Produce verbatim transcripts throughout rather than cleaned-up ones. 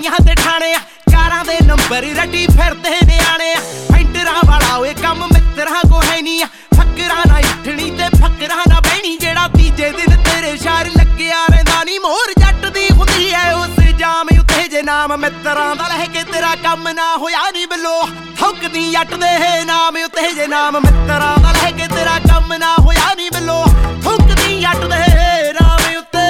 ਗਲੀਆਂ ਤੇ ਠਾਣੇ ਕਾਰਾਂ ਦੇ ਨੰਬਰ ਰੱਟੀ ਫਿਰਦੇ ਨਿਆਣੇ ਪੈਂਟਰਾਂ ਵਾਲਾ ਓਏ ਕੰਮ ਮਿੱਤਰਾਂ ਕੋ ਹੈ ਨਹੀਂ ਫੱਕਰਾਂ ਨਾ ਇੱਠਣੀ ਤੇ ਫੱਕਰਾਂ ਨਾ ਬਹਿਣੀ ਜਿਹੜਾ ਤੀਜੇ ਦਿਨ ਤੇਰੇ ਸ਼ਾਰ ਲੱਗਿਆ ਰਹਿੰਦਾ ਨੀ ਮੋਹਰ ਜੱਟ ਦੀ ਹੁੰਦੀ ਐ ਉਸ ਜਾਮ ਉੱਤੇ ਜੇ ਨਾਮ ਮਿੱਤਰਾਂ ਦਾ ਲੈ ਕੇ ਤੇਰਾ ਕੰਮ ਨਾ ਹੋਇਆ ਨੀ ਬਿੱਲੋ ਥੁੱਕਦੀ ਜੱਟ ਦੇ ਨਾਮ ਉੱਤੇ ਜੇ ਨਾਮ ਮਿੱਤਰਾਂ ਦਾ ਲੈ ਕੇ ਤੇਰਾ ਕੰਮ ਨਾ ਹੋਇਆ ਨੀ ਬਿੱਲੋ ਥੁੱਕਦੀ ਜੱਟ ਦੇ ਨਾਮ ਉੱਤੇ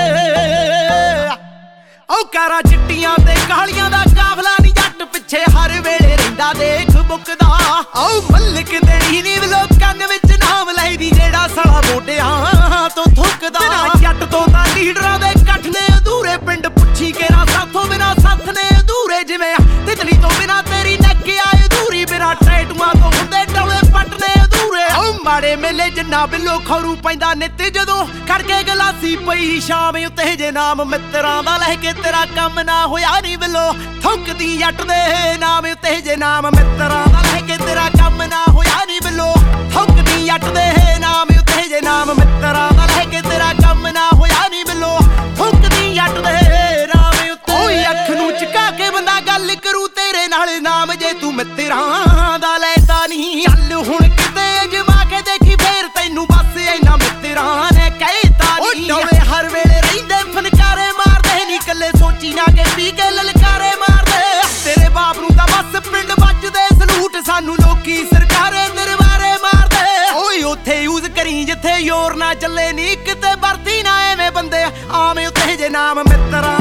ਓ ਕਾਰਾਂ ਚਿੱਟੀਆਂ ਤੇ ਕਾਲੀਆਂ ਦਾ ਕਾਫਲਾ ਨੀ ਜੱਟ ਪਿੱਛੇ ਹਰ ਵੇਲੇ ਰਹਿੰਦਾ ਦੇਖ ਬੁੱਕਦਾ ਓ ਮੱਲਕ ਦੇਣੀ ਨੀ ਬਿੱਲੋ ਕੰਨ ਵਿੱਚ ਨਾਮ ਲੈਦੀ ਜਿਹੜਾ ਸਾਲਾ ਮੋਢਿਆਂ ਤੋਂ ਥੁੱਕਦਾ ਜੱਟ ਤੋਂ ਤਾਂ ਲੀਡਰਾਂ ਦੇ ਇਕੱਠ ਨੇ ਅਧੂਰੇ ਪਿੰਡ ਪੁੱਛੀ ਕੇਰਾ ਸਾਥੋਂ ਬਿਨਾ ਸਾਥ ਨੇ ਅਧੂਰੇ ਜਿਵੇਂ ਤਿਤਲੀ ਤੋਂ ਬਿਨਾ ਤੇਰੀ ਨੱਕ ਆਏ ਅਧੂਰੀ ਬਿਨਾ ਟੈਟੂਆਂ ਤੋਂ ਹੁੰਦੇ ਟੌਲੇ ਪੱਟ ਨੇ ਅਧੂਰੇ ਓ ਮਾੜੇ ਮੇਲੇ ਜਿੰਨਾ ਬਿੱਲੋ ਖੌਰੂ ਪੈਂਦਾ ਨਿੱਤ ਜਦੋਂ ਖੜ ਕੇ ਗਲਾਸੀ ਪਈ ਸ਼ਾਮ ਉੱਤੇ ਜੇ ਨਾਮ ਮਿੱਤਰਾਂ ਦਾ ਲੈ ਕੇ ਤੇਰਾ ਕੰਮ ਨਾ ਹੋਇਆ ਨੀ ਬਿੱਲੋ ਥੁੱਕਦੀ ਜੱਟ ਦੇ ਨਾਮ ਉੱਤੇ ਜੇ ਨਾਮ ਮਿੱਤਰਾਂ ਦਾ ਲੈ ਕੇ ਤੇਰਾ ਕੰਮ ਨਾ ਹੋਇਆ ਨੀ ਬਿੱਲੋ ਥੁੱਕਦੀ ਜੱਟ ਦੇ ਨਾਮ ਉੱਤੇ ਜੇ ਨਾਮ ਮਿੱਤਰਾਂ ਦਾ ਲੈ ਕੇ ਤੇਰਾ ਕੰਮ ਨਾ ਹੋਇਆ ਨੀ ਬਿੱਲੋ ਥੁੱਕਦੀ ਜੱਟ ਦੇ ਨਾਮ ਉੱਤੇ ਓਏ ਅੱਖ ਨੂੰ ਝੁਕਾ ਕੇ ਬੰਦਾ ਗੱਲ ਕਰੂ ਤੇਰੇ ਨਾਲ ਨਾਮ ਜੇ ਤੂੰ ਮਿੱਤਰਾਂ ਦਾ ਲੈਦਾ ਨਹੀਂ ਚੱਲ ਹੁਣ ਕਿਤੇ ਅਜਮਾ ਕੇ ਦੇਖੀ ਫੇਰ ਤੈਨੂੰ ਬਸ ਇੰਨਾ ਮਿੱਤਰਾਂ ਨੇ ਕਹਿਤਾ ਨਹੀਂ ਓਏ ਹਰ ਵੇਲੇ ਰਹਿੰਦੇ ਫਨਕਾਰੇ ਮਾਰਦੇ ਨੀ ਕੱਲੇ ਸੋਚੀ ਨਾ ਕੇ ਪੀ ਕੇ ਲਲਕਾਰੇ ਮਾਰਦੇ ਤੇਰੇ ਬਾਪ ਨੂੰ ਤਾਂ ਬਸ ਪਿੰਡ ਵੱਜਦੇ ਸਲੂਟ ਸਾਨੂੰ ਲੋਕੀ ਸਰਕਾਰੇ ਦਰਬਾਰੇ ਮਾਰਦੇ ਓਏ ਉੱਥੇ ਯੂਜ਼ ਕਰੀ ਜਿੱਥੇ ਯੋਰ ਨਾ ਚੱਲੇ ਨੀ ਕਿਤੇ ਵਰਤੀ ਨਾ ਐਵੇਂ ਬੰਦੇ ਆਵੇਂ ਉੱਤੇ ਜੇ ਨਾਮ ਮਿੱਤਰਾਂ